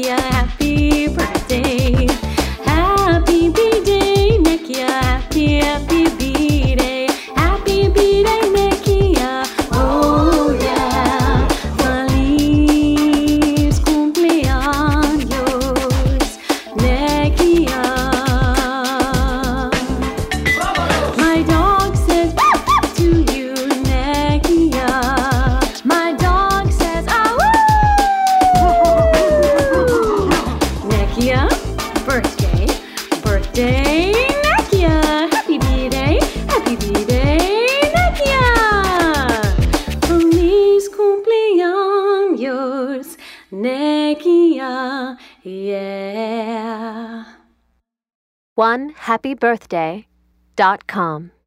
Nekia, happy birthday. Happy B-Day, Nekia, happy B-Day. Happy B-Day, Nekia, oh yeah. Feliz cumpleaños, Nekia. My dog says to you, Nekia. My dog says, Nekia, birthday, Nekia. Happy B-Day, Nekia. Feliz cumpleaños, Nekia, yeah. OneHappyBirthday.com